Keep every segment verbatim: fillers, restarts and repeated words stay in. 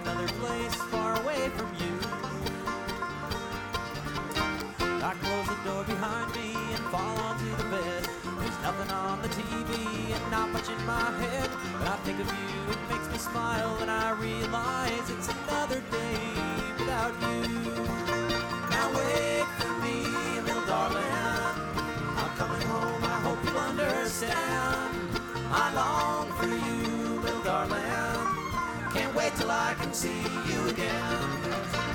another place far away from you. I close the door behind me and fall onto the bed. There's nothing on the T V and not much in my head. When I think of you, it makes me smile and I realize it's another day without you. Now wait for me, little darling. I'm coming home, I hope you'll understand. I long for you, little darling. Can't wait till I can see you again.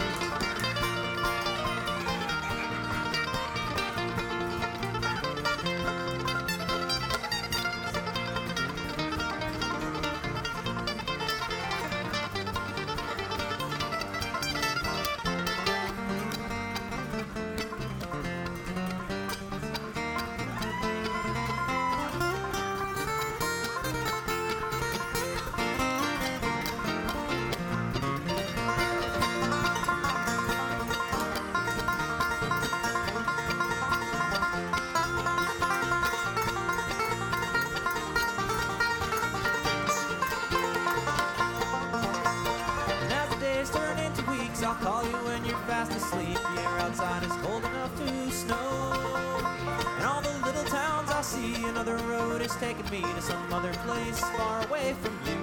I'll call you when you're fast asleep. The air outside is cold enough to snow. And all the little towns I see, another road is taking me to some other place far away from you.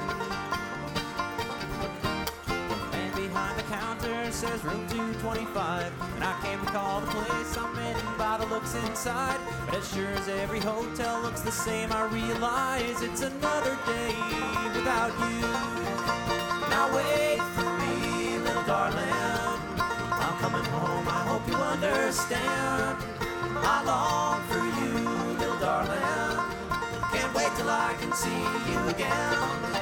And behind the counter says room two twenty-five. And I can't recall the place I'm in by the looks inside. But as sure as every hotel looks the same, I realize it's another day without you. Now wait for me, little darling. I'm coming home, I hope you understand. I long for you, little darling. Can't wait till I can see you again.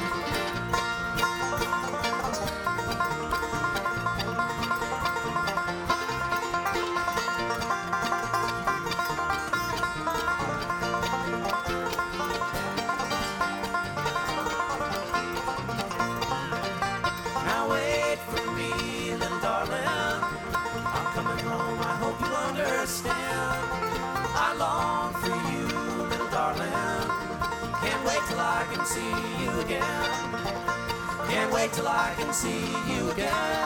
I long for you, little darling. Can't wait till I can see you again. Can't wait till I can see you again.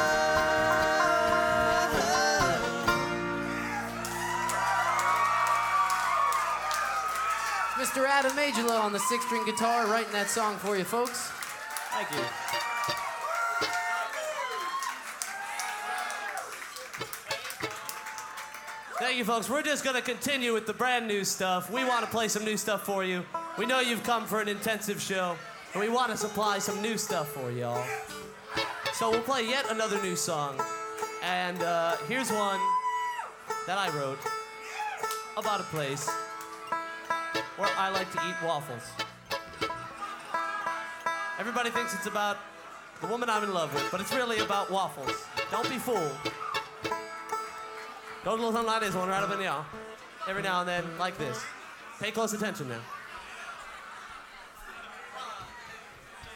Mister Adam Majolo on the six-string guitar, writing that song for you, folks. Thank you. Thank you, folks. We're just going to continue with the brand new stuff. We want to play some new stuff for you. We know you've come for an intensive show, and we want to supply some new stuff for y'all. So we'll play yet another new song. And uh, here's one that I wrote about a place where I like to eat waffles. Everybody thinks it's about the woman I'm in love with, but it's really about waffles. Don't be fooled. Go to something like this one right up in the air. Every now and then, like this. Pay close attention now.